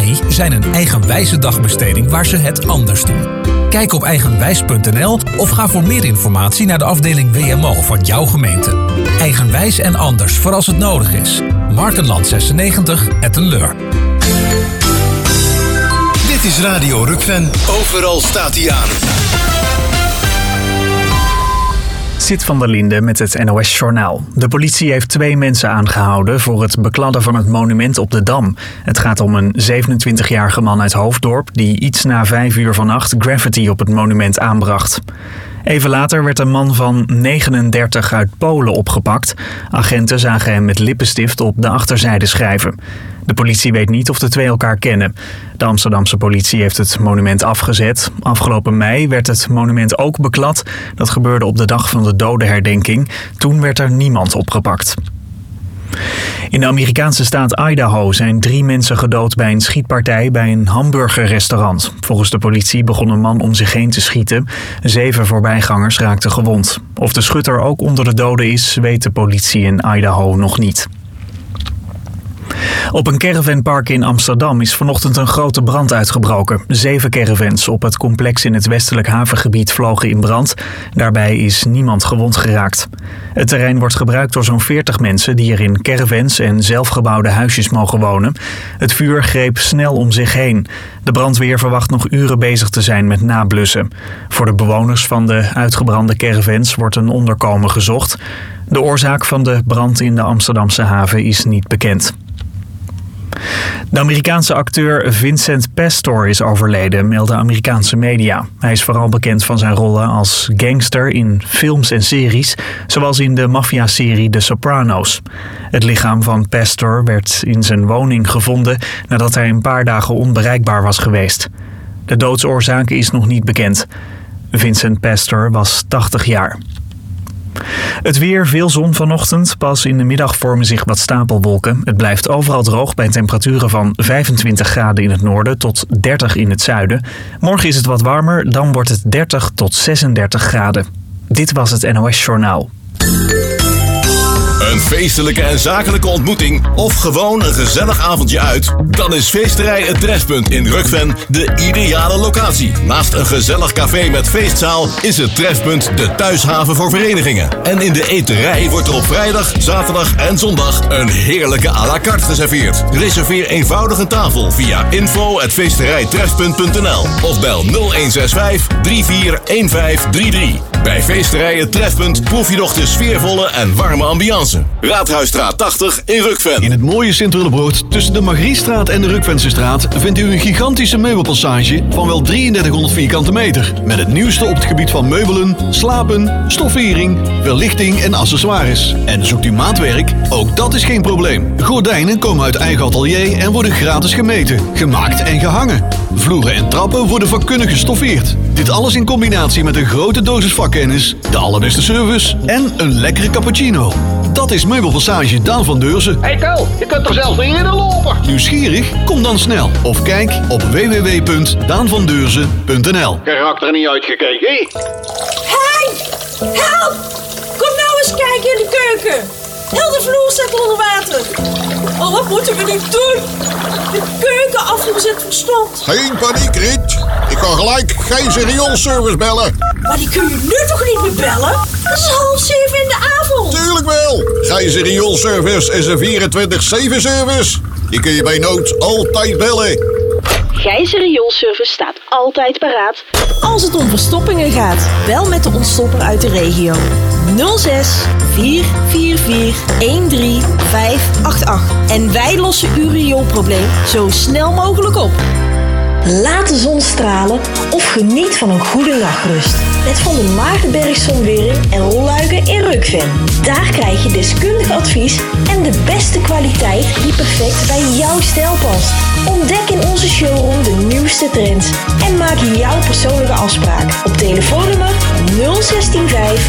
Wij zijn een eigenwijze dagbesteding waar ze het anders doen. Kijk op eigenwijs.nl of ga voor meer informatie naar de afdeling WMO van jouw gemeente. Eigenwijs en anders voor als het nodig is. Markenland 96, Etten-Leur. Dit is Radio Rukven. Overal staat hij aan. Sid van der Linde met het NOS-journaal. De politie heeft 2 mensen aangehouden voor het bekladden van het monument op de Dam. Het gaat om een 27-jarige man uit Hoofddorp die iets na 5 uur vannacht graffiti op het monument aanbracht. Even later werd een man van 39 uit Polen opgepakt. Agenten zagen hem met lippenstift op de achterzijde schrijven. De politie weet niet of de 2 elkaar kennen. De Amsterdamse politie heeft het monument afgezet. Afgelopen mei werd het monument ook beklad. Dat gebeurde op de dag van de dodenherdenking. Toen werd er niemand opgepakt. In de Amerikaanse staat Idaho zijn 3 mensen gedood bij een schietpartij bij een hamburgerrestaurant. Volgens de politie begon een man om zich heen te schieten. 7 voorbijgangers raakten gewond. Of de schutter ook onder de doden is, weet de politie in Idaho nog niet. Op een caravanpark in Amsterdam is vanochtend een grote brand uitgebroken. 7 caravans op het complex in het westelijk havengebied vlogen in brand. Daarbij is niemand gewond geraakt. Het terrein wordt gebruikt door zo'n 40 mensen die er in caravans en zelfgebouwde huisjes mogen wonen. Het vuur greep snel om zich heen. De brandweer verwacht nog uren bezig te zijn met nablussen. Voor de bewoners van de uitgebrande caravans wordt een onderkomen gezocht. De oorzaak van de brand in de Amsterdamse haven is niet bekend. De Amerikaanse acteur Vincent Pastor is overleden, melden Amerikaanse media. Hij is vooral bekend van zijn rollen als gangster in films en series, zoals in de maffia-serie The Sopranos. Het lichaam van Pastor werd in zijn woning gevonden nadat hij een paar dagen onbereikbaar was geweest. De doodsoorzaak is nog niet bekend. Vincent Pastor was 80 jaar. Het weer, veel zon vanochtend. Pas in de middag vormen zich wat stapelwolken. Het blijft overal droog bij temperaturen van 25 graden in het noorden tot 30 in het zuiden. Morgen is het wat warmer, dan wordt het 30 tot 36 graden. Dit was het NOS Journaal. Een feestelijke en zakelijke ontmoeting of gewoon een gezellig avondje uit? Dan is Feesterij Het Trefpunt in Rukven de ideale locatie. Naast een gezellig café met feestzaal is het Trefpunt de thuishaven voor verenigingen. En in de eterij wordt er op vrijdag, zaterdag en zondag een heerlijke à la carte geserveerd. Reserveer eenvoudig een tafel via info@feesterijtrefpunt.nl of bel 0165 341533. Bij Feesterij Het Trefpunt proef je nog de sfeervolle en warme ambiance. Raadhuisstraat 80 in Rukven. In het mooie Sint-Willebroord tussen de Margriestraat en de Rukvensestraat vindt u een gigantische meubelpassage van wel 3300 vierkante meter. Met het nieuwste op het gebied van meubelen, slapen, stoffering, verlichting en accessoires. En zoekt u maatwerk? Ook dat is geen probleem. Gordijnen komen uit eigen atelier en worden gratis gemeten, gemaakt en gehangen. Vloeren en trappen worden vakkundig gestoffeerd. Dit alles in combinatie met een grote dosis vakkennis, de allerbeste service en een lekkere cappuccino. Dat is Meubelpassage Daan van Deurzen. Hey Tel, je kunt er zelfs niet in lopen. Nieuwsgierig? Kom dan snel. Of kijk op www.daanvandeurzen.nl. Je raakt er niet uitgekeken, hé? Hey! Help! Kom nou eens kijken in de keuken. Heel de vloer staat onder water. Oh, wat moeten we nu doen? De keukenafvoer zit verstopt. Geen paniek, Riet. Ik kan gelijk geen rioolservice bellen. Maar die kun je nu toch niet meer bellen? Het is 6:30 in de avond. Tuurlijk wel. Gijzer Rioolservice is een 24/7 service. Die kun je bij nood altijd bellen. Gijzer Rioolservice staat altijd paraat. Als het om verstoppingen gaat, bel met de ontstopper uit de regio. 06 444 13588. En wij lossen uw rioolprobleem zo snel mogelijk op. Laat de zon stralen of geniet van een goede nachtrust. Met Van der Maartenberg Zonwering en Rolluiken in Rukven. Daar krijg je deskundig advies en de beste kwaliteit die perfect bij jouw stijl past. Ontdek in onze showroom de nieuwste trends en maak jouw persoonlijke afspraak op telefoonnummer 0165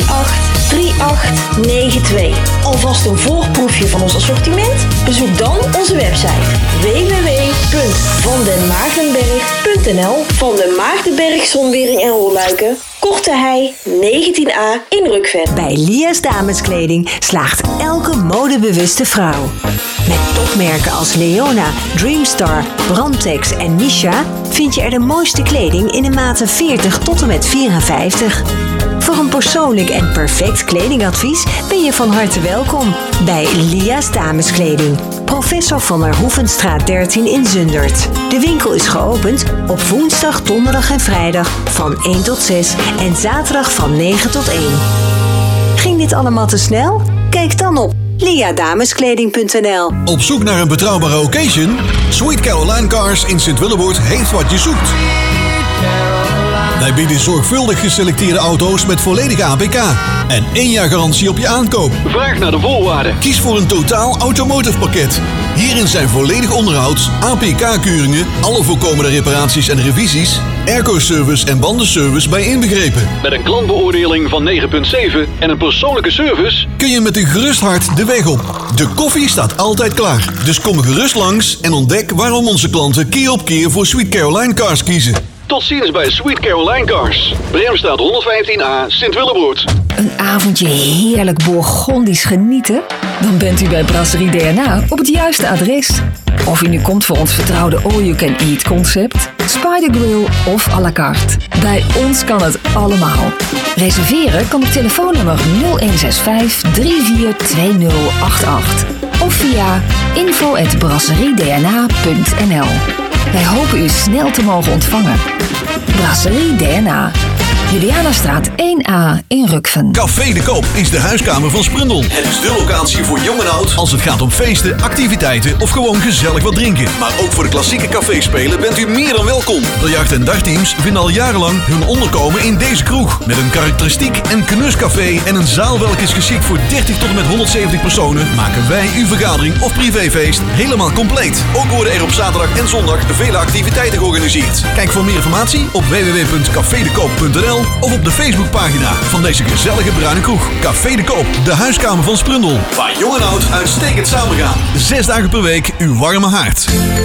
383892. Alvast een voorproefje van ons assortiment? Bezoek dan onze website www.vandenmaartenberg.nl. Van der Maartenberg Zonwering en Rolluiken. Korte Hei 19A in Rukven. Bij Lia's Dameskleding slaagt elke modebewuste vrouw. Met topmerken als Leona, Dreamstar, Brandtex en Misha vind je er de mooiste kleding in de maten 40 tot en met 54. Voor een persoonlijk en perfect kledingadvies ben je van harte welkom bij Lia's Dameskleding. Professor van der Hoevenstraat 13 in Zundert. De winkel is geopend op woensdag, donderdag en vrijdag van 1 tot 6 en zaterdag van 9 tot 1. Ging dit allemaal te snel? Kijk dan op liadameskleding.nl. Op zoek naar een betrouwbare occasion? Sweet Caroline Cars in Sint-Willeboord heeft wat je zoekt. Wij bieden zorgvuldig geselecteerde auto's met volledige APK en 1 jaar garantie op je aankoop. Vraag naar de voorwaarden. Kies voor een totaal automotive pakket. Hierin zijn volledig onderhoud, APK-keuringen, alle voorkomende reparaties en revisies, airco-service en bandenservice bij inbegrepen. Met een klantbeoordeling van 9,7 en een persoonlijke service kun je met een gerust hart de weg op. De koffie staat altijd klaar. Dus kom gerust langs en ontdek waarom onze klanten keer op keer voor Sweet Caroline Cars kiezen. Tot ziens bij Sweet Caroline Cars. Bremstraat 115A, Sint-Willeboord. Een avondje heerlijk Bourgondisch genieten? Dan bent u bij Brasserie DNA op het juiste adres. Of u nu komt voor ons vertrouwde all-you-can-eat concept, Spider Grill of à la carte. Bij ons kan het allemaal. Reserveren kan op telefoonnummer 0165 342088 of via info@brasseriedna.nl. Wij hopen u snel te mogen ontvangen. Brasserie DNA. Julianastraat 1A in Rukven. Café de Koop is de huiskamer van Sprundel. Het is de locatie voor jong en oud als het gaat om feesten, activiteiten of gewoon gezellig wat drinken. Maar ook voor de klassieke caféspelen bent u meer dan welkom. Biljart- en dagteams vinden al jarenlang hun onderkomen in deze kroeg. Met een karakteristiek en knuscafé en een zaal welke is geschikt voor 30 tot en met 170 personen, maken wij uw vergadering of privéfeest helemaal compleet. Ook worden er op zaterdag en zondag vele activiteiten georganiseerd. Kijk voor meer informatie op www.cafedekoop.nl of op de Facebookpagina van deze gezellige bruine kroeg. Café de Koop, de huiskamer van Sprundel. Waar jong en oud uitstekend samengaan. 6 dagen per week uw warme haard.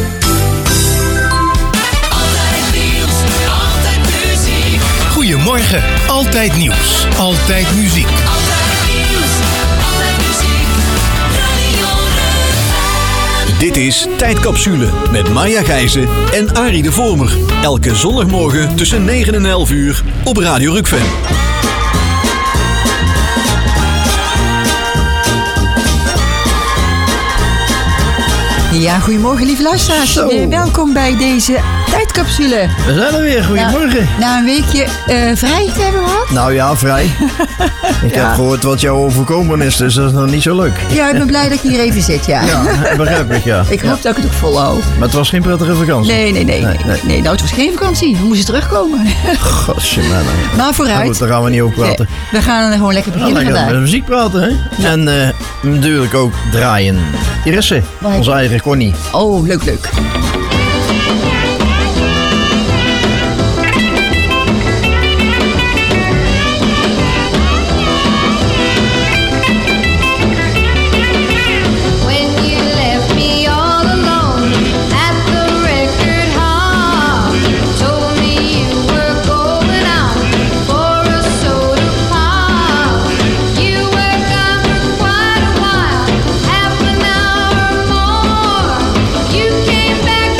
Altijd nieuws, altijd muziek. Goedemorgen, altijd nieuws, altijd muziek. Altijd nieuws, altijd muziek. Radio Rukven. Dit is Tijdcapsule met Maya Gijzen en Arie de Vormer. Elke zondagmorgen tussen 9 en 11 uur op Radio Rukven. Ja, goedemorgen lieve luisteraars. Welkom bij deze tijdcapsule. We zijn er weer, goedemorgen. Na een weekje vrij te hebben gehad. Nou ja, vrij. Ik heb gehoord wat jou overkomen is, dus dat is nog niet zo leuk. Ja, ik ben blij dat ik hier even zit, ja. Ja, begrijp ik, ja. Ik hoop dat ik het ook volhoud. Maar het was geen prettige vakantie? Nee, nou het was geen vakantie. We moesten terugkomen. Gosje, man. Maar vooruit. Nou goed, daar gaan we niet over praten. We gaan gewoon lekker beginnen vandaag. Met muziek praten, hè. Ja. En natuurlijk ook draaien. Irisse, onze eigen Connie. Oh, leuk. You came back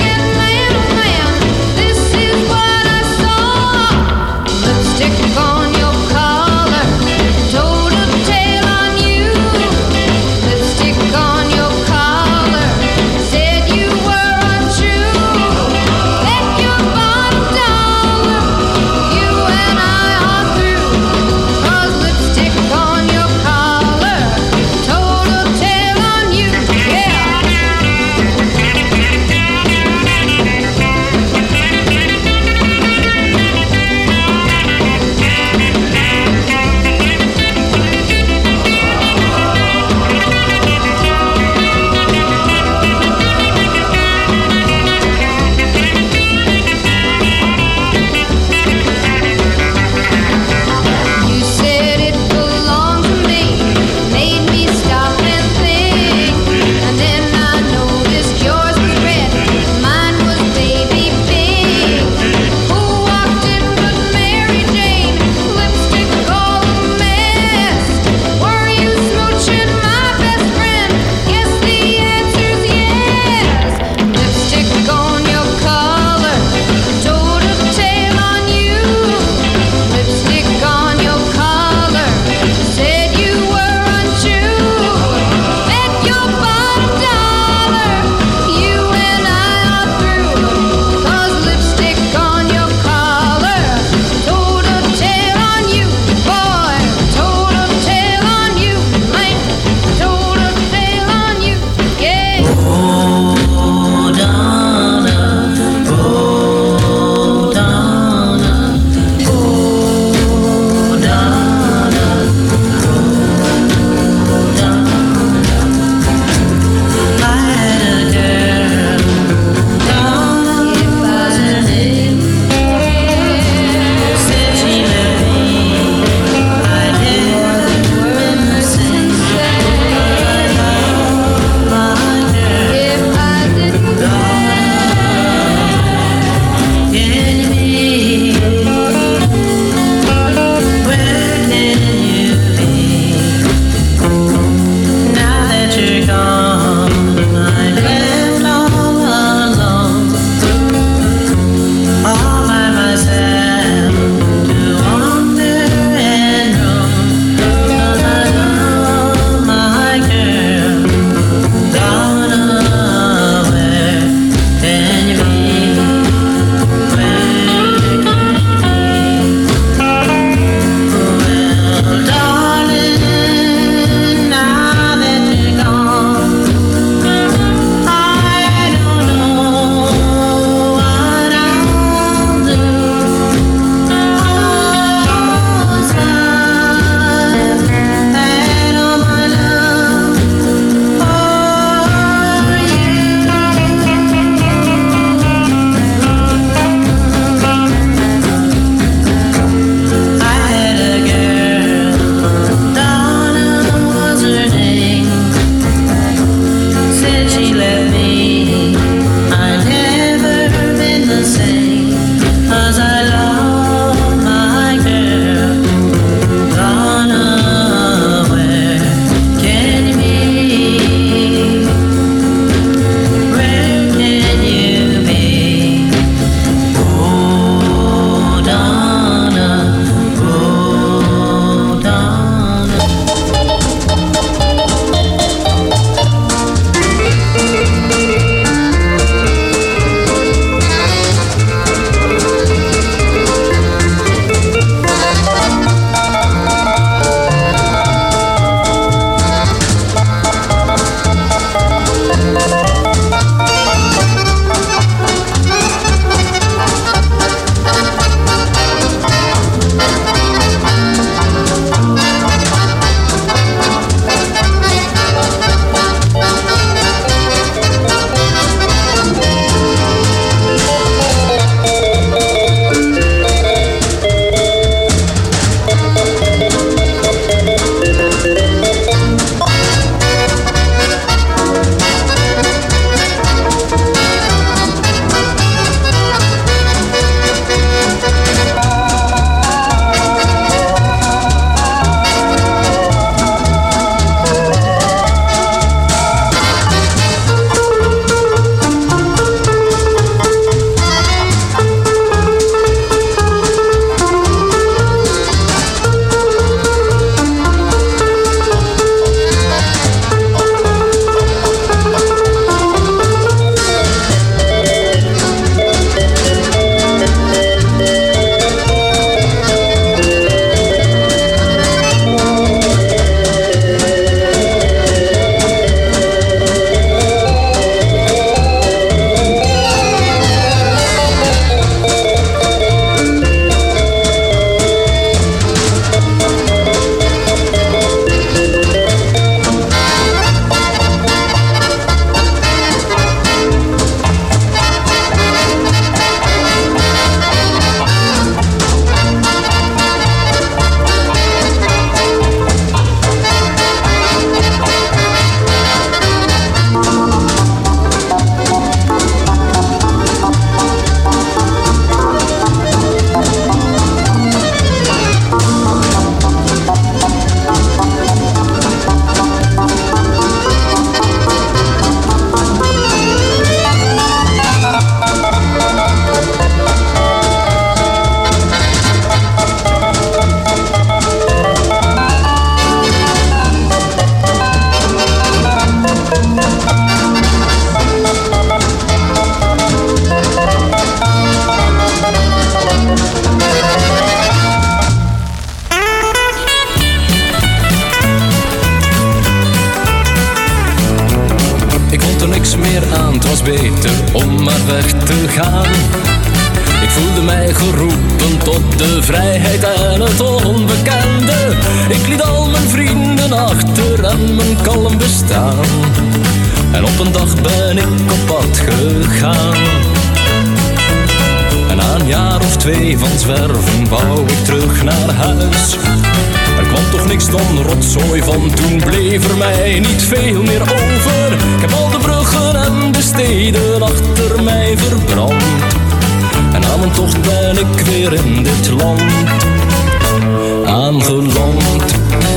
te gaan. Ik voelde mij geroepen tot de vrijheid en het onbekende. Ik liet al mijn vrienden achter en mijn kalm bestaan. En op een dag ben ik op pad gegaan. En na een jaar of 2 van zwerven wou ik terug naar huis. Er kwam toch niks dan rotzooi van, toen bleef er mij niet veel meer over. Ik heb al de bruggen en de steden achter mij verbrand. En aan mijn tocht ben ik weer in dit land aangeland.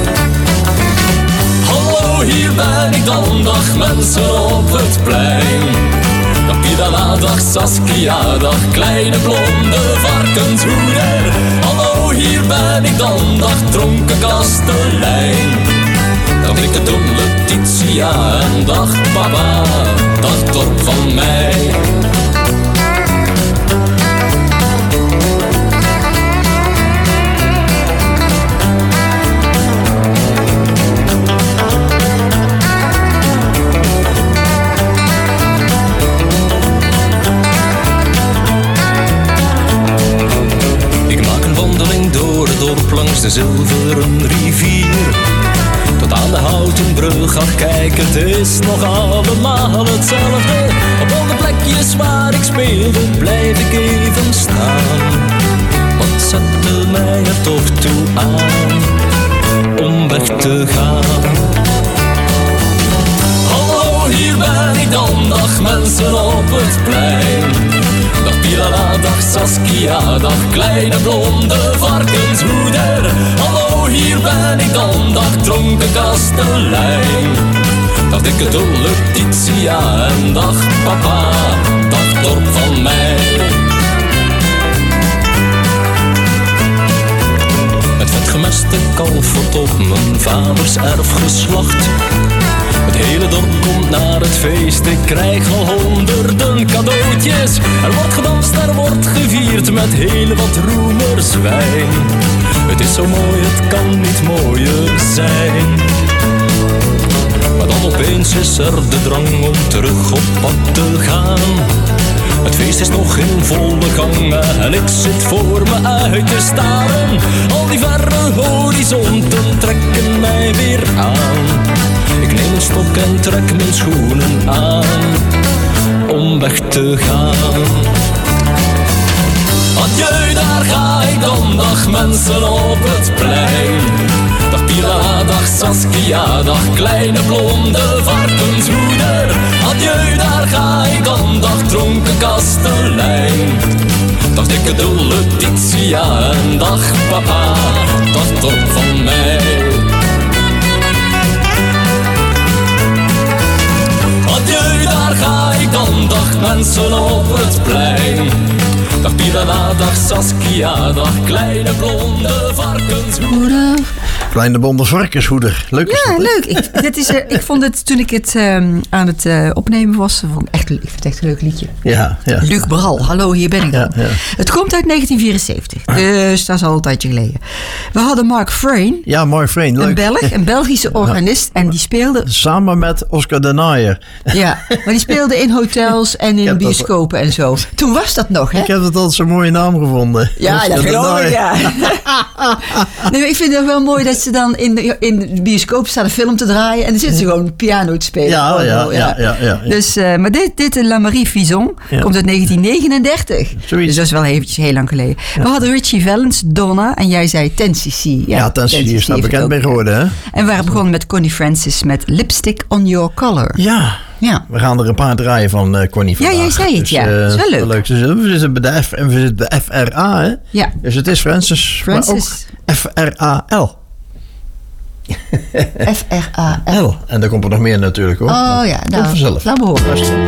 Hallo, hier ben ik dan, dag mensen op het plein. Dag Pirala, dag Saskia, dag kleine blonde varkenshoeder. Hallo, hier ben ik dan, dag dronken kastelein. Dag dikke dom Letitia en dag papa, dag dorp van mij. Langs de zilveren rivier tot aan de houten brug. Ach kijk, het is nog allemaal hetzelfde. Op al de plekjes waar ik speelde blijf ik even staan. Wat zette mij er toch toe aan om weg te gaan? Hallo, hier ben ik dan, dag mensen op het plein. Dag Pirala, dag Saskia, dag kleine blonde varkenshoeder. Hallo, hier ben ik dan, dag dronken kastelein. Dag dikke dolle Letitia en dag papa, dag dorp van mij. Het vetgemeste kalf wordt op mijn vaders erf geslacht. Het hele dorp komt naar het feest, ik krijg al honderden cadeautjes. Er wordt gedanst, er wordt gevierd met heel wat roemerswijn. Het is zo mooi, het kan niet mooier zijn. Maar dan opeens is er de drang om terug op pad te gaan. Het feest is nog in volle gang en ik zit voor me uit te staren. Al die verre horizonten trekken mij weer aan. Ik neem een stok en trek mijn schoenen aan om weg te gaan. Adieu, daar ga ik dan, dag mensen op het plein. Dag Pirala, dag Saskia, dag kleine blonde varkenshoeder. Adieu, daar ga ik dan, dag dronken kastelein. Dag dikke dolle Letitia en dag papa, dag dorp van mij. Adieu, daar ga ik dan, dag mensen op het plein. Dag Pirala, dag Saskia, dag kleine blonde varkenshoeder. Kleine blonde varkenshoeder. Leuk is ja, dat, leuk. Ik vond het, toen ik het aan het opnemen was, ik vind het echt een leuk liedje. Ja. Luc Bral, hallo, hier ben ik dan. Ja. Het komt uit 1974, dus dat is al een tijdje geleden. We hadden Mark Frayne. Ja, Mark Frayne, leuk. Een Belgische organist. En die speelde... Samen met Oscar de Naaier. Ja, maar die speelde in hotels en in bioscopen en zo. Toen was dat nog, hè? Ik heb het altijd zo'n mooie naam gevonden. Ja, dat geloof ik, ja. Nee, maar ik vind het wel mooi dat ze dan in de bioscoop staan een film te draaien en dan zitten ze gewoon piano te spelen. Ja. Dus, maar dit La Marie Fison komt uit 1939. Zoiets. Dus dat is wel eventjes heel lang geleden. We hadden Richie Valens, Donna en jij zei 10cc. Ja, 10cc is daar bekend mee geworden, hè? En we waren begonnen met Connie Francis met Lipstick on Your Collar. Ja. We gaan er een paar draaien van Connie vandaag. Ja, jij zei het, ja. Dat is wel leuk. We zitten bij de F en we zitten bij FRA, hè? Ja. Dus het is Francis. Maar ook FRAL. FRAL. En daar komt er nog meer natuurlijk, hoor. Oh ja, nou, vanzelf. Laat me horen.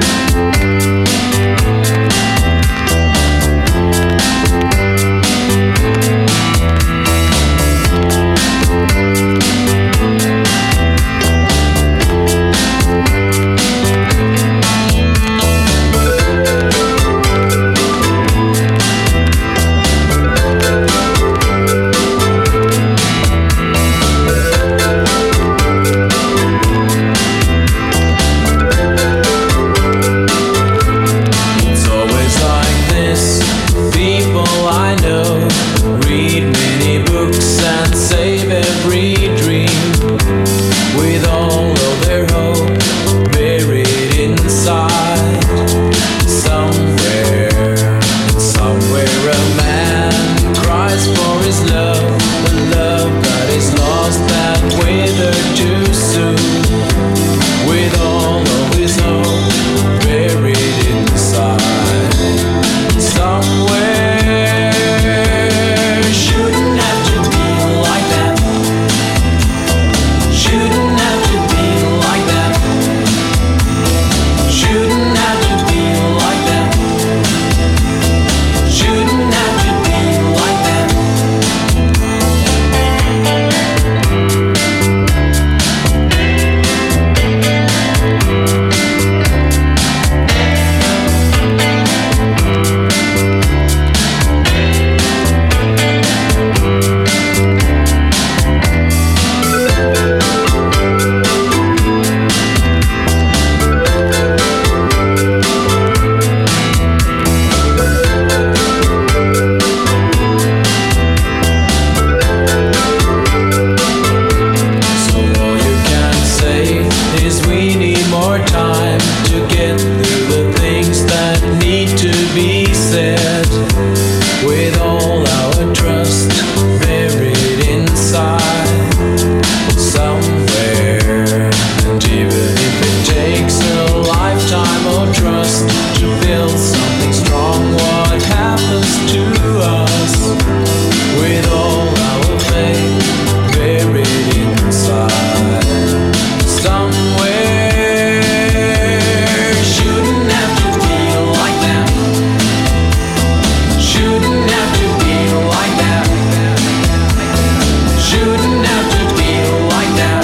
said, with all our trust buried inside somewhere. And even if it takes a lifetime of trust to build something strong, what happens to us with all our faith buried inside somewhere? Shouldn't have to feel like that. Shouldn't have to feel like that. Shouldn't have to feel like that.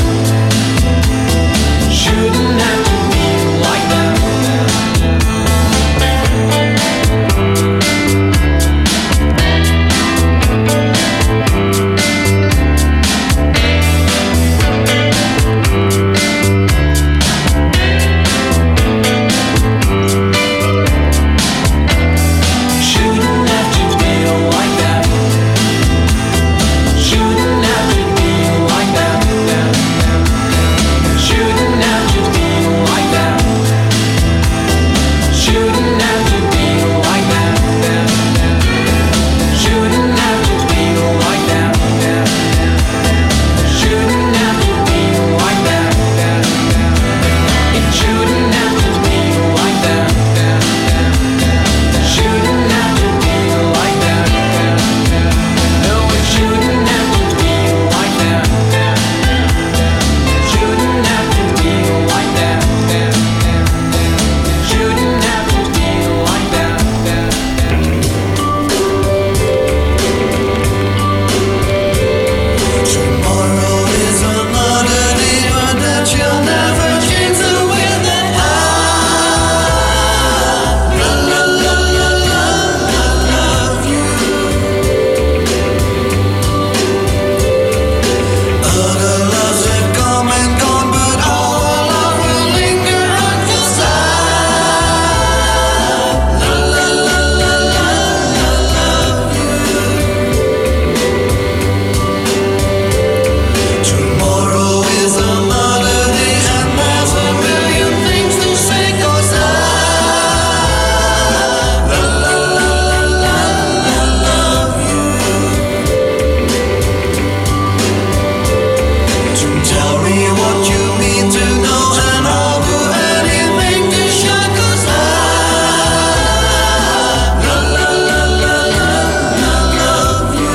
Shouldn't have to feel like that. Shouldn't have to feel like that. Shouldn't have to feel like that. Shouldn't have to feel like that. Shouldn't have to feel like that. Shouldn't have to feel like that. Shouldn't have to feel like that. It shouldn't have to feel like that. Shouldn't have to feel like that. No, it shouldn't have to feel like that. Shouldn't have to feel like that. Shouldn't have to feel like that. Tomorrow is another day, but that you'll never change the way that I love you. Other loves have come and gone, but all our love will linger at your side. Love you. Tomorrow is another day, and there's a million things to say, 'cause I love you. So tell me what you mean to know, and I'll do anything to show, 'cause I love you.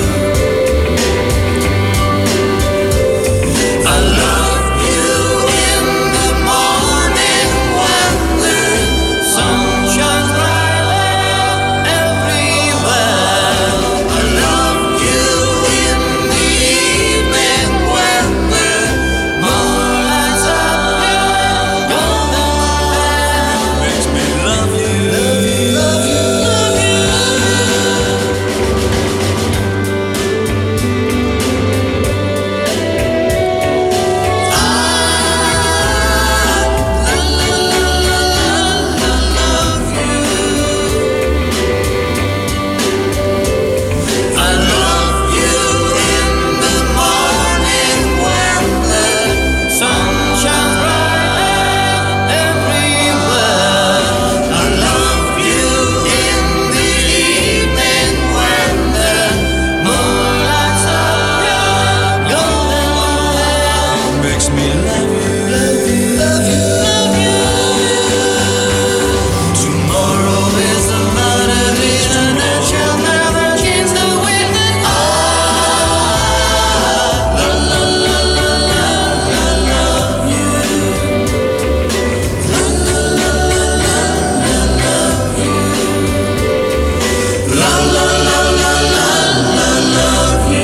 I love you in the morning when the sun shines bright everywhere. I love you in the evening when the moon lights up your golden hair. Makes me love you, love you, love you, love you. I love you in the morning when the sun shines bright everywhere. I love you in the evening when the moon lights up your golden hair. Makes me love you, love you, love you, love you. Tomorrow is another day, and it shall never change the way that I love you. Love you.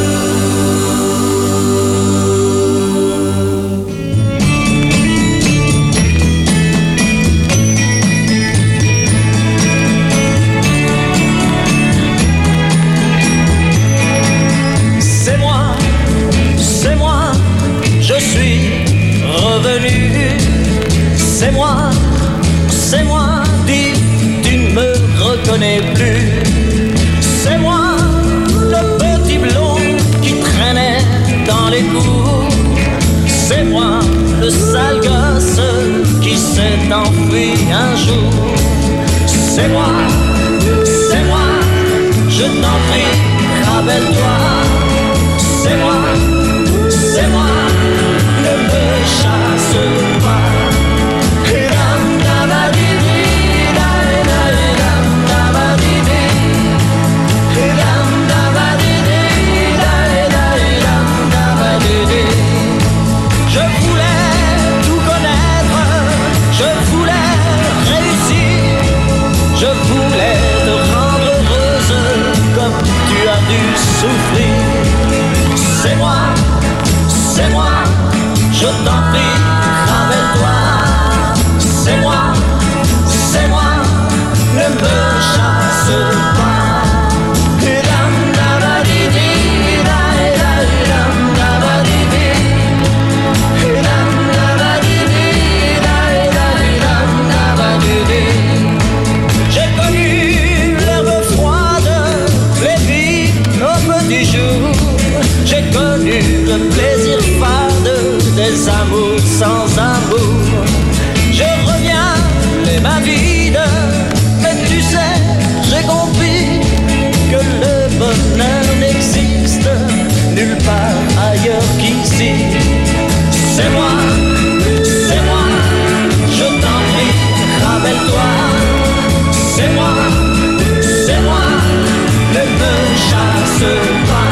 C'est moi, je suis revenu. C'est moi, dis, tu ne me reconnais plus. C'est moi, le petit blond qui traînait dans les cours. C'est moi, le sale gosse qui s'est enfui un jour. C'est moi, voulait te rendre heureuse comme tu as dû souffrir. C'est moi, je t'en prie, rappelle-toi. C'est moi, ne me chasse pas. J'ai connu l'herbe froide, les vies au petit jour. J'ai connu le plaisir fade des amours sans amour. Je reviens les mains vides, mais tu sais, j'ai compris que le bonheur n'existe nulle part ailleurs qu'ici. C'est moi, je t'en prie, rappelle-toi. C'est moi, ne me chasse pas.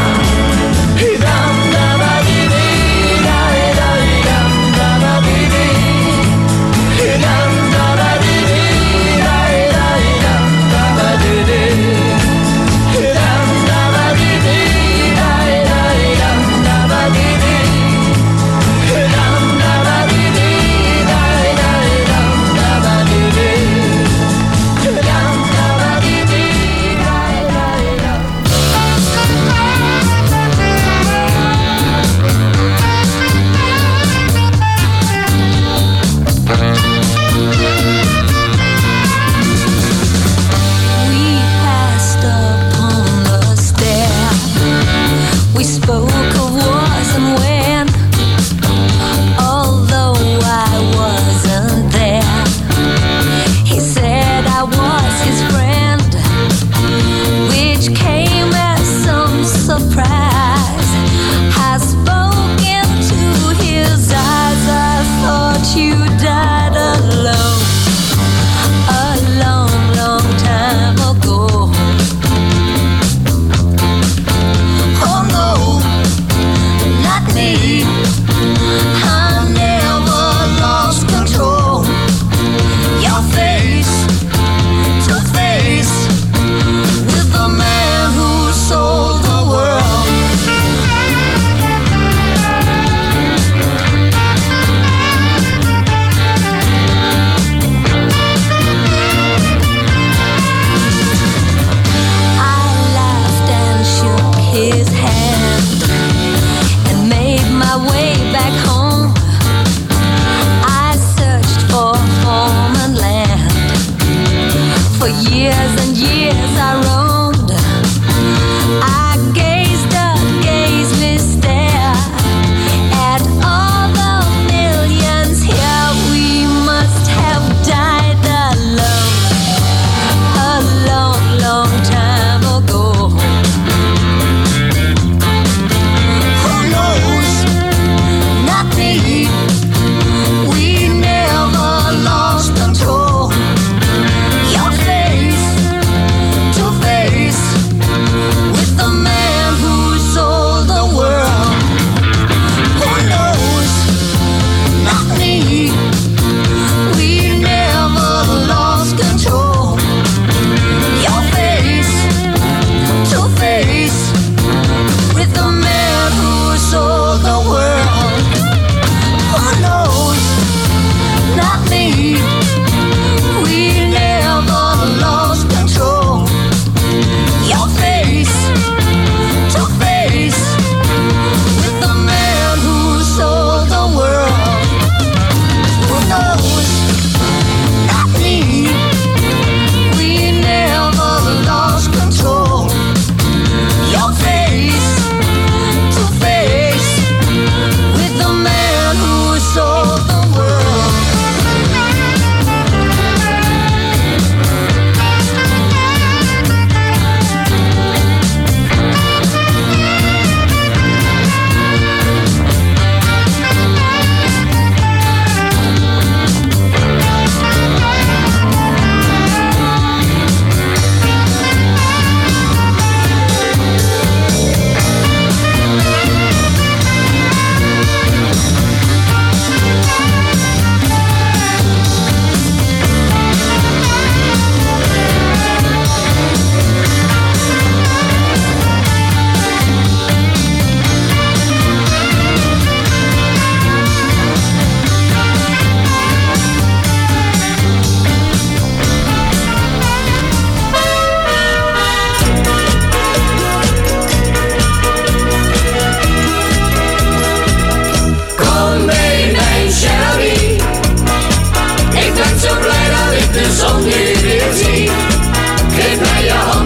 With the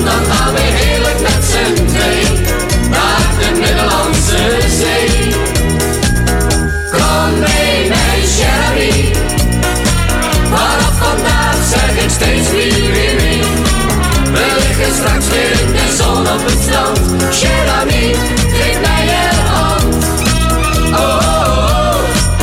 dan gaan we heerlijk met z'n twee naar de Middellandse Zee. Kom mee, mijn chérie. Vanaf vandaag zeg ik steeds wie. We liggen straks weer in de zon op het strand. Cher ami, geef mij je hand. Oh, oh, oh.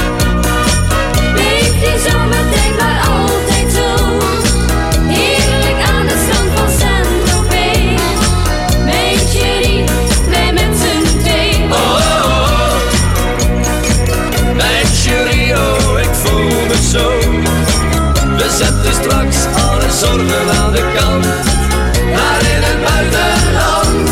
Leef die zometeen maar altijd zo. Heerlijk aan het strand van Saint-Tropez. Mijn chérie, wij met z'n twee. Oh, oh, oh. Mijn chérie, oh, ik voel me zo. We zetten straks alle zorgen aan de kant. Daar in het buitenland.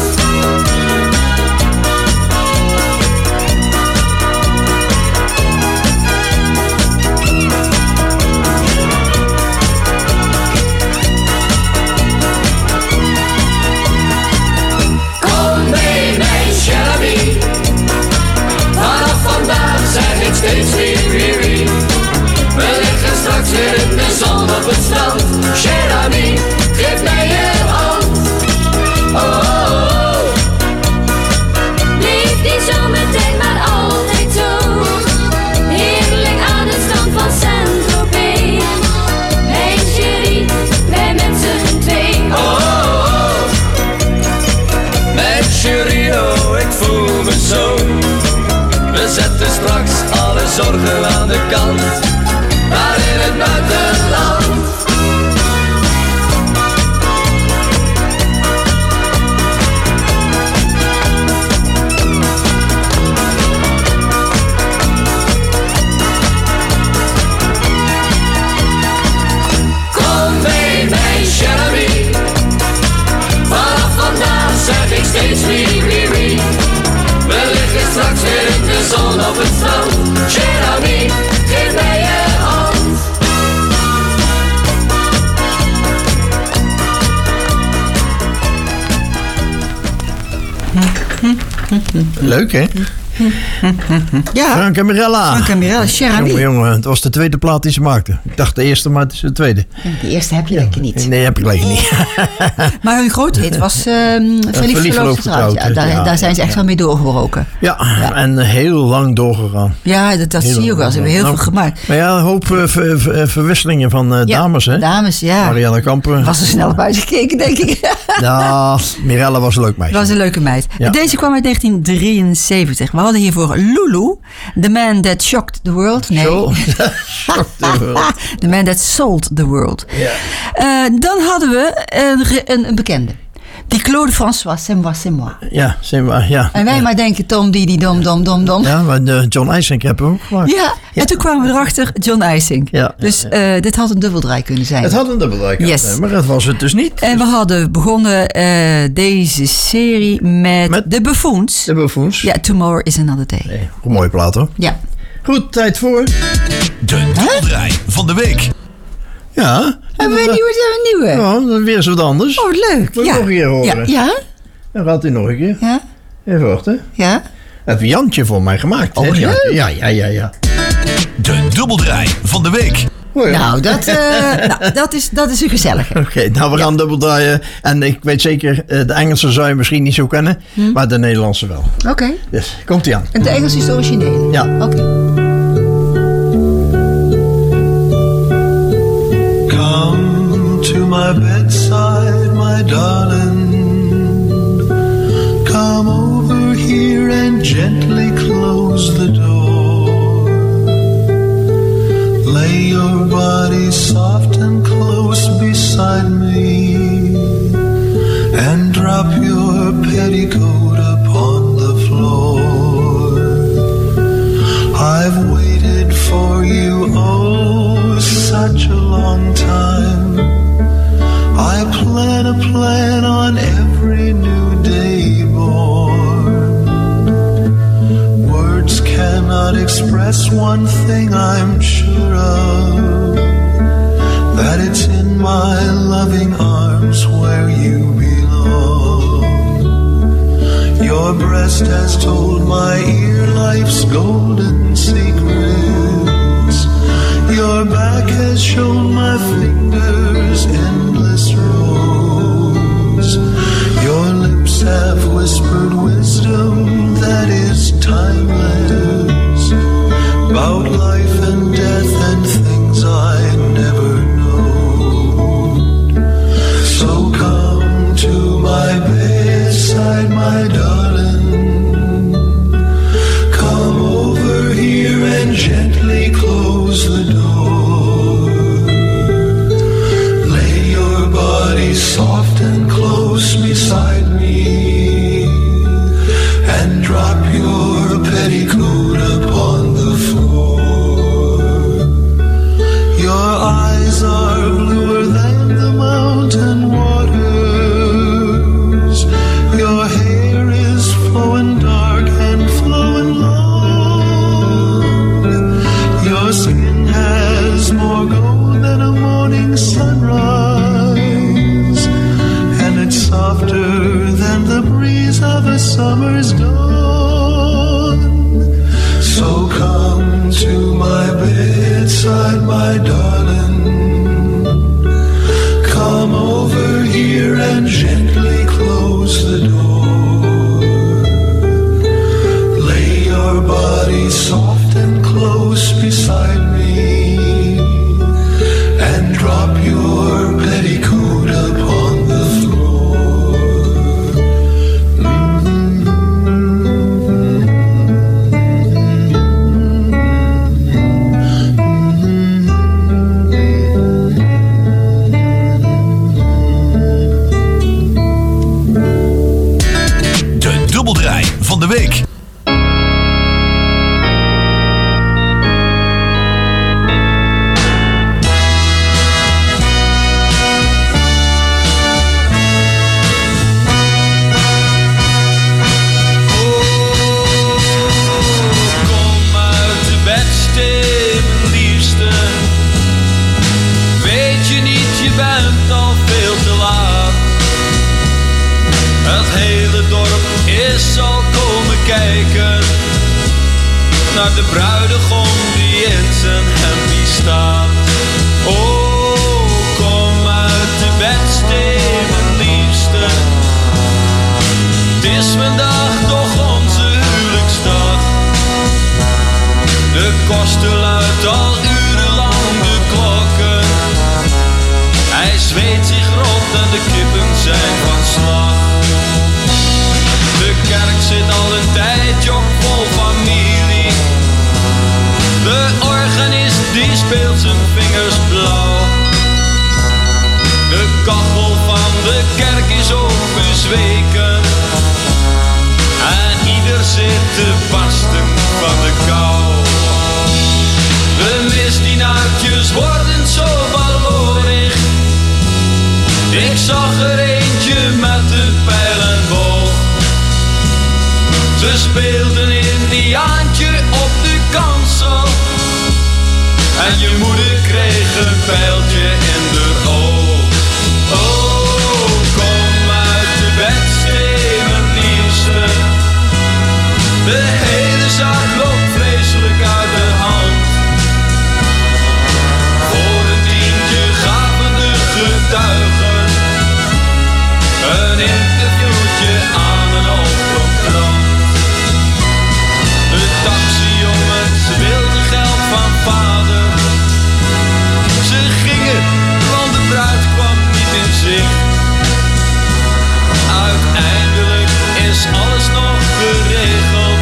Kom mee, mijn chérie. Vanaf vandaag zeg ik steeds wie. We liggen straks weer in de zon op het strand. Cher ami, geef mij je hand. Oh, oh, oh. Leef die zometeen maar altijd zo. Heerlijk aan het strand van Saint-Tropez. Mijn chérie, wij met z'n twee. Oh, oh, oh. Mijn chérie, oh, ik voel me zo. We zetten straks alle zorgen aan de kant. Daar in het buitenland. Kom mee, mijn chérie. Vanaf vandaag zeg ik steeds wie. We liggen straks weer in de zon op het strand. Cher ami, geef mij je hand. Leuk, hè? Ja. Frank en Mirella. Frank en Mirella, Cher ami. Jongen, het was de tweede plaat die ze maakten. Ik dacht de eerste, maar het is de tweede. De eerste heb je lekker niet. Nee, heb ik lekker niet. Maar hun grote hit was Verliefd Verloofd Getrouwd. Ja, daar zijn ze echt wel mee doorgebroken. Ja, en heel lang doorgegaan. Ja, dat zie je ook wel. Ze hebben heel veel gemaakt. Maar ja, een hoop verwisselingen van dames, hè? Dames, ja. Marianne Kampen. Was er snel op uitgekeken, denk ik. Ja, Mirella was een leuk meisje. Was een leuke meid. Ja. Deze kwam uit 1973. We hadden hiervoor Lulu, The Man That Shocked the World. Nee. Shocked the World. The Man That Sold the World. Ja. Dan hadden we een bekende. Die Claude François, C'est moi, c'est moi. Ja, ja. En wij maar denken, Tom, die, dom. Ja, maar John IJsink hebben we ook gemaakt. Ja, en toen kwamen we erachter, John IJsink. Ja, dus dit had een dubbeldraai kunnen zijn. Het had een dubbeldraai kunnen zijn, maar dat was het dus niet. En we hadden begonnen deze serie met The Buffoons. The Buffoons. Ja, Tomorrow is Another Day. Nee, een mooie plaat, hoor. Ja. Goed, tijd voor... De dubbeldraai van de week. Ja. Hebben we een nieuwe? Ja, dan weer eens wat anders. Oh, leuk. Wil je nog een keer horen? Ja? Dan gaat hij nog een keer. Ja? Even wachten. Ja? Dat heeft Jantje voor mij gemaakt. Oh, leuk. Ja. De dubbeldraai van de week. Oh, ja. Nou, dat is een gezellige. Oké, nou we gaan dubbeldraaien. En ik weet zeker, de Engelse zou je misschien niet zo kennen. Maar de Nederlandse wel. Oké. Dus, komt-ie aan. En de Engelse is de originele? Ja. Oké. Come to my bedside, my darling. Come over here and gently close the door. Lay your body soft and close beside me, and drop your petticoat upon the floor. I've waited for you, oh, such a long time. I plan a plan on every new day born. Words cannot express one thing I'm sure of, that it's in my loving arms where you belong. Your breast has told my ear life's golden secrets. Your back has shown my fingers endless rows. my bedside, my darling. Come over here and gently close the door. Lay your body soft and close beside me, and drop your petticoat upon the floor. Your eyes are bluer than the mountain waters. Your hair is flowing dark and flowing long. Your skin has more gold than a morning sunrise, and it's softer than the breeze of a summer's dawn. So come to my bedside, my darling. Come over here and gently close the door. Lay your body soft and close beside me, and drop your petticoat upon the floor. De dubbeldraai van de week. Kom uit de bedstee, mijn liefste. Weet je niet, je bent al veel te laat. Het hele dorp is al komen kijken naar de bruidegom die in zijn hempie staat. Oh, kom uit de bedstee, mijn liefste. Het is vandaag toch onze huwelijksdag. De koster luidt al urenlang de klokken. Hij zweet zich rot en de kippen zijn van slag. De kerk zit al een tijdje op vol familie. De organist die speelt zijn vingers blauw. De kachel van de kerk is ook bezweken. En ieder zit te barsten van de kou. De misdienaartjes worden zo ballorig. Ik zag er eentje met een pijl en boog. Ze speelden Indiaantje op de kansel. En je moeder kreeg een pijltje in de oog. Oh, kom uit de bedstee, mijn liefste. De hele zaak loopt vreselijk uit de hand. Voor een tientje gaven de getuigen een interviewtje aan een oogkrant. De taxijongens wilden geld van vader. Ze gingen, want de bruid kwam niet in zicht. Uiteindelijk is alles nog geregeld.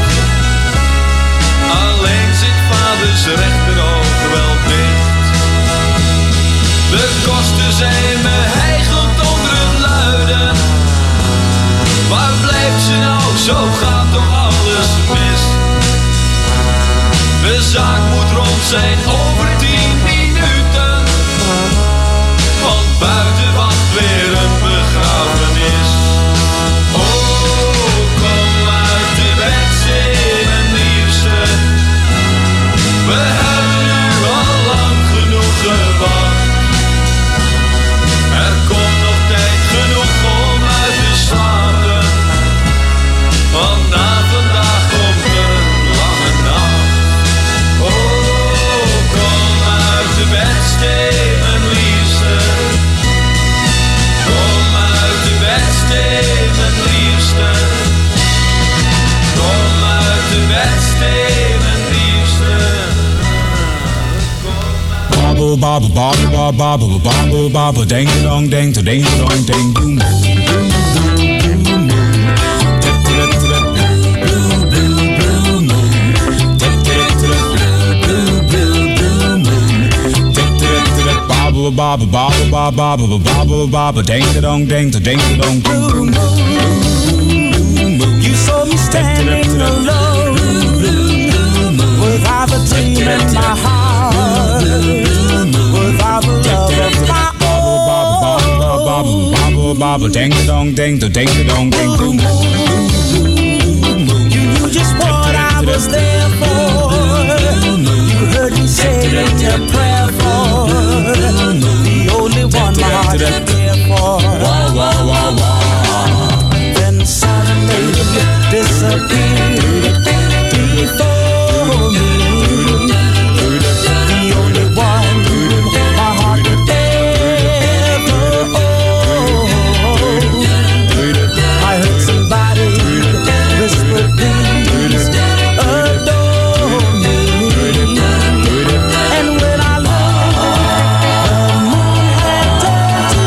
Alleen zit vaders rechteroog wel dicht. De kosten zijn me hijgend onder het luiden. Waar blijft ze nou? Zo gaat toch alles mis. De zaak moet rond zijn over 10 minuten. Want buiten wacht weer een begrafenis. Oh, kom uit de bedstee, mijn liefste. We hebben nu al lang genoeg gewacht. Er komt nog tijd genoeg om uit te slapen. Want na vandaag komt er een lange nacht. Oh, kom uit de bedstee, mijn liefste. Kom uit de bedstee, mijn liefste. Kom uit de bedstee, mijn liefste. Bobble bobble bobble bobble bobble bobble bobble ding dong ding ding dong ding doom. baba baba baba baba baba baba ding dong ding ding dong ding. You saw me standing alone without a dream in my heart, without a love of my own. Baba ding dong ding ding dong ding. You knew just what I was there for. You heard me saying your prayer for the only one my heart could care for. Wah wah wah wah. Then suddenly you disappeared before me. The only one my heart could ever own. I heard somebody whisper, please adore me. And when I looked, the moon had turned to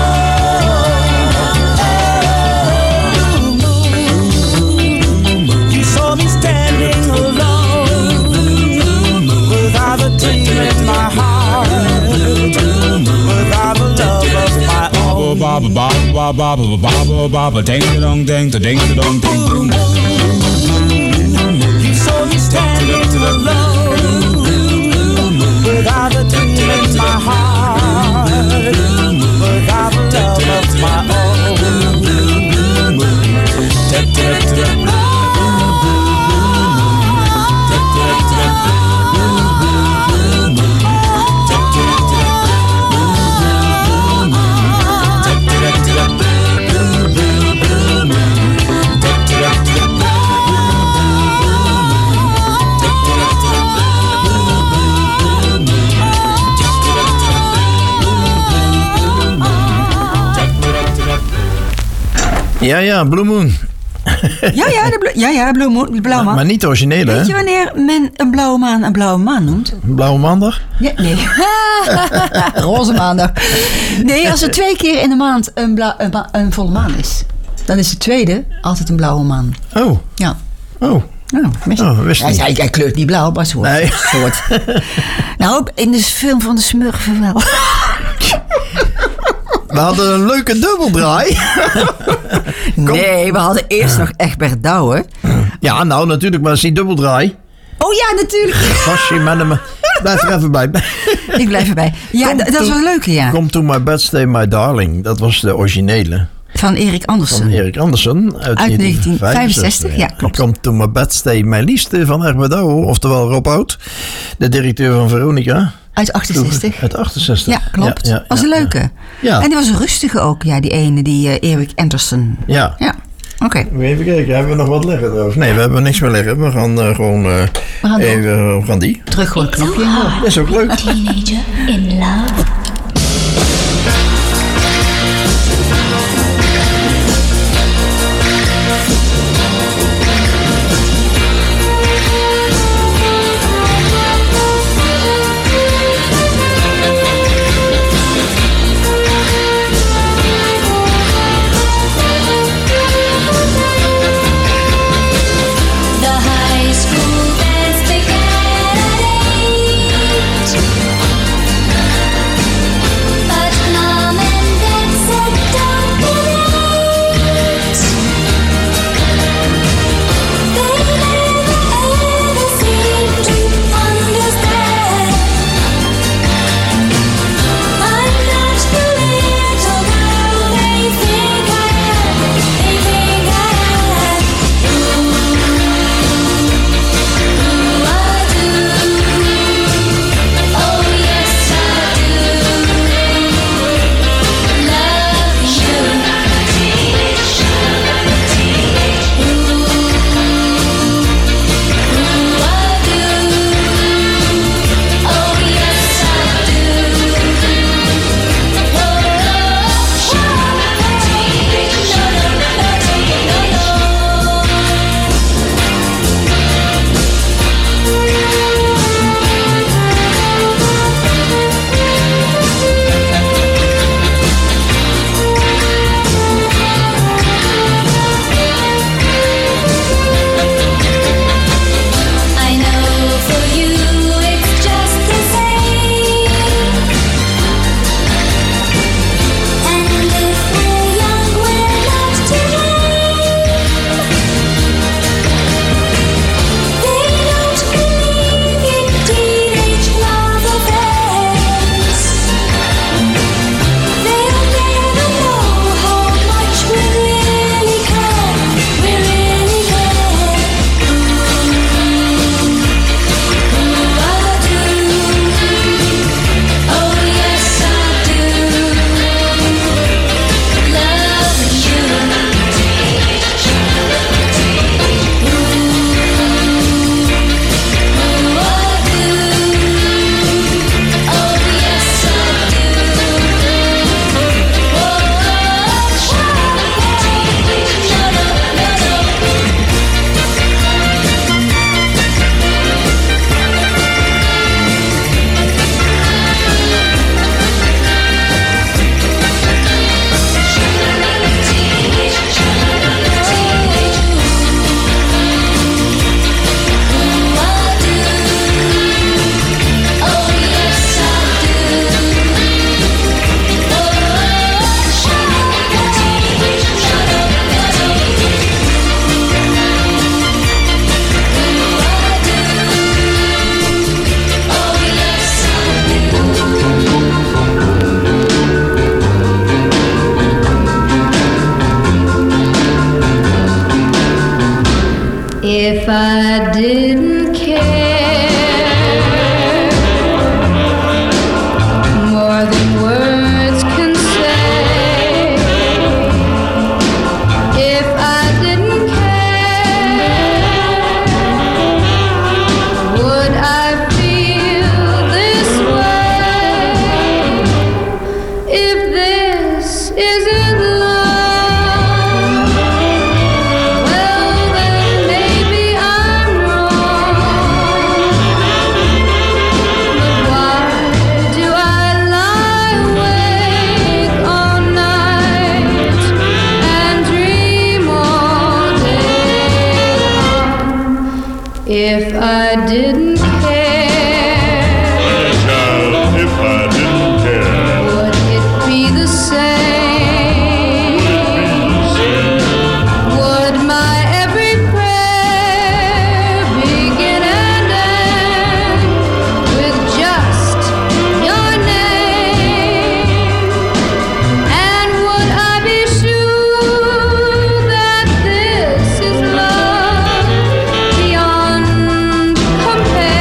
gold. You saw me standing alone without a dream in my heart, without a love of my own. Baba baba baba baba baba ding dong ding ding dong ding. You saw me standing alone without a dream in my heart, without a love of my own. Ja, Blue Moon. Ja, Blue Moon, de blauwe maan. Maar niet de originele, hè? Weet je wanneer men een blauwe maan noemt? Een blauwe maandag? Ja, nee. Roze maandag. Nee, als er 2 keer in de maand een volle maan is, dan is de tweede altijd een blauwe maan. Oh. Ja. Oh. Wist niet. Hij kleurt niet blauw, maar soort. Nee. Nou, in de film van de Smurfen wel. We hadden een leuke dubbeldraai. Nee, we hadden eerst nog Egbert Douwe. Ja, nou natuurlijk, maar dat is die dubbeldraai. Oh ja, natuurlijk. Gastje, madame. Blijf er even bij. Ik blijf erbij. Ja, dat was wel leuk, ja. Come to my bed, stay my darling. Dat was de originele. Van Erik Andersen. Van Erik Andersen uit 1965. Ja, klopt. Come to my bed, stay mijn liefste van Egbert Douwe. Oftewel Rob Oud, de directeur van Veronica. Uit 68. Uit 68. Ja, klopt. Was een leuke. Ja. En die was een rustige ook, ja, die ene, die Erik Andersen. Ja. Oké. Even kijken, hebben we nog wat liggen trouwens? Nee, we hebben niks meer liggen. We gaan we gaan die. Terug gewoon een knopje. Dat is ook leuk. Teenager in love. If I didn't care more than words can say, if I didn't care, would I feel this way? If this isn't love, well then maybe I'm wrong. But why do I lie awake all night and dream all day long? If I didn't care, Child, if I didn't care, would it be the same? Would my every prayer begin and end with just your name? And would I be sure that this is love beyond compare?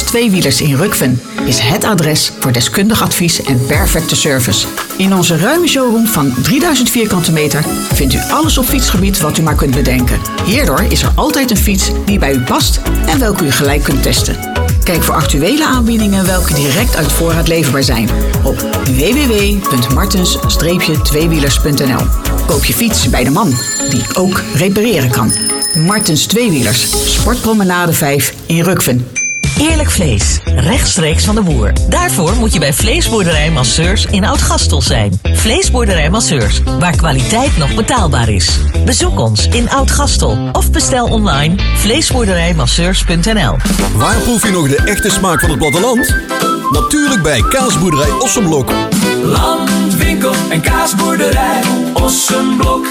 Tweewielers in Rukven is het adres voor deskundig advies en perfecte service. In onze ruime showroom van 3000 vierkante meter vindt u alles op fietsgebied wat u maar kunt bedenken. Hierdoor is er altijd een fiets die bij u past en welke u gelijk kunt testen. Kijk voor actuele aanbiedingen welke direct uit voorraad leverbaar zijn op www.martens-tweewielers.nl. Koop je fiets bij de man die ook repareren kan. Martens Tweewielers, Sportpromenade 5 in Rukven. Eerlijk vlees, rechtstreeks van de boer. Daarvoor moet je bij Vleesboerderij Masseurs in Oud-Gastel zijn. Vleesboerderij Masseurs, waar kwaliteit nog betaalbaar is. Bezoek ons in Oud-Gastel of bestel online vleesboerderijmasseurs.nl. Waar proef je nog de echte smaak van het platteland? Natuurlijk bij Kaasboerderij Ossenblok. Landwinkel en kaasboerderij Ossenblok.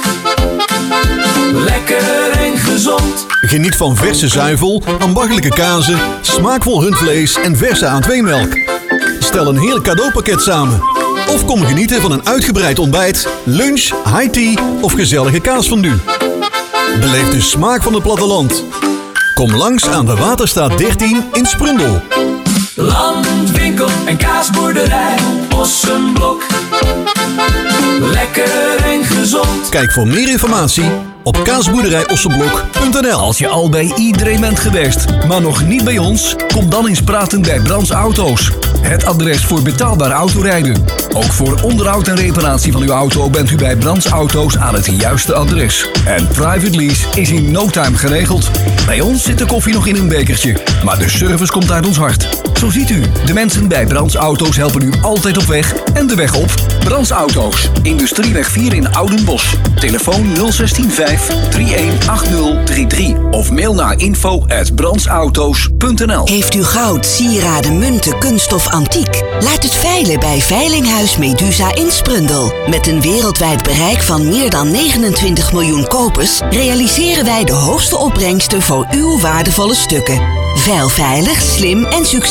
Lekker en gezond. Geniet van verse zuivel, ambachtelijke kazen, smaakvol rundvlees en verse A2-melk. Stel een heerlijk cadeaupakket samen. Of kom genieten van een uitgebreid ontbijt, lunch, high tea of gezellige kaasfondue. Beleef de smaak van het platteland. Kom langs aan de Waterstaat 13 in Sprundel. Landwinkel en kaasboerderij Ossenblok. Lekker en gezond. Kijk voor meer informatie op kaasboerderijossenblok.nl. Als je al bij iedereen bent geweest, maar nog niet bij ons, kom dan eens praten bij Brands Auto's. Het adres voor betaalbaar autorijden. Ook voor onderhoud en reparatie van uw auto bent u bij Brands Auto's aan het juiste adres. En private lease is in no time geregeld. Bij ons zit de koffie nog in een bekertje, maar de service komt uit ons hart. Zo ziet u, de mensen bij Brands Auto's helpen u altijd op weg en de weg op. Brands Auto's, Industrieweg 4 in Oudenbosch. Telefoon 016 318033 of mail naar info@brandsauto's.nl. Heeft u goud, sieraden, munten, kunststof, antiek? Laat het veilen bij Veilinghuis Medusa in Sprundel. Met een wereldwijd bereik van meer dan 29 miljoen kopers realiseren wij de hoogste opbrengsten voor uw waardevolle stukken. Veil veilig, slim en succesvol